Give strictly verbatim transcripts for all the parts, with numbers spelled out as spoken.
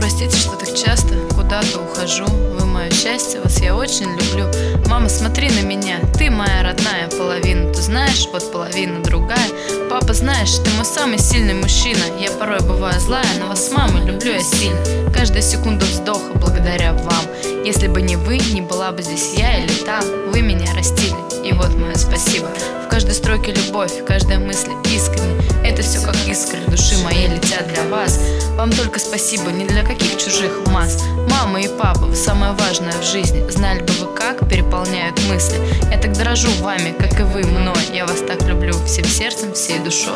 простите, что так часто куда-то ухожу. Вы мое счастье, вас я очень люблю. Мама, смотри на меня, ты моя родная половина. Ты знаешь, вот половина другая. Папа, знаешь, ты мой самый сильный мужчина. Я порой бываю злая, но вас с мамой люблю я сильно. Каждая секунда вздоха благодаря вам. Если бы не вы, не была бы здесь я или там. Вы меня растили, и вот мое спасибо. В каждой строке любовь, в каждой мысли искренне. Это все как искры души моей летят для вас. Вам только спасибо, не для каких чужих масс. Мама и папа, вы самое важное в жизни. Знали бы вы, как переполняют мысли. Я так дорожу вами, как и вы мной. Я вас так люблю всем сердцем, всей душой.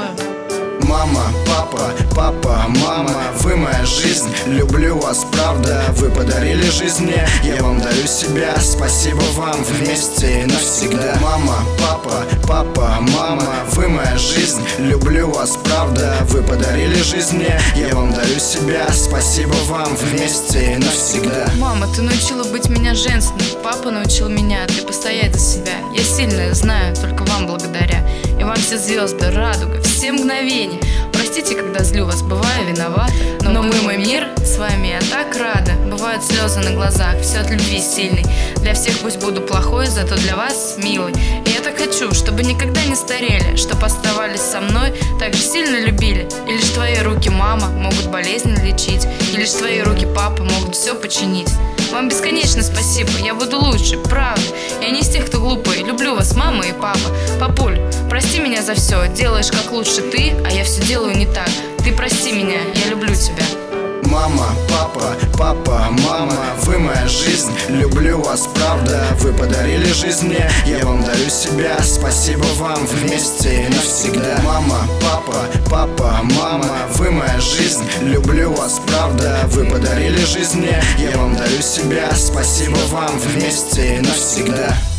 Мама, папа, папа, мама, вы моя жизнь, люблю вас, правда. Вы подарили жизнь мне, я вам дарю себя. Спасибо вам вместе и навсегда. Мама, папа, папа, мама, вы моя жизнь, люблю вас, правда. Вы подарили жизнь мне, я вам дарю себя. Спасибо вам вместе и навсегда. Мама, ты научила быть меня женственной. Папа научил меня, ты постоять за себя. Я сильная, знаю, только вам благодаря. И вам все звезды, радуга, все мгновения. Простите, когда злю вас, бываю виновата. Но, Но вы мой мир, с вами я так рада. Бывают слезы на глазах, все от любви сильной. Для всех пусть буду плохой, зато для вас милый. И я так хочу, чтобы никогда не старели, чтоб оставались со мной, так же сильно любили. И лишь твои руки, мама, могут болезни лечить. И лишь твои руки, папа, могут все починить. Вам бесконечно спасибо, я буду лучше, правда. Я не из тех, кто глупый, люблю вас, мама и папа. Папуль, прости меня за все, делаешь как лучше ты, а я все делаю не так. Ты прости меня, я люблю тебя. Мама, папа, папа, мама, вы моя жизнь, люблю вас, правда. Вы подарили жизнь мне, я вам дарю себя. Спасибо вам вместе и навсегда. Мама, папа, папа, мама, вы моя жизнь, люблю вас, правда. Вы подарили жизнь мне, я вам дарю себя. Спасибо вам вместе и навсегда.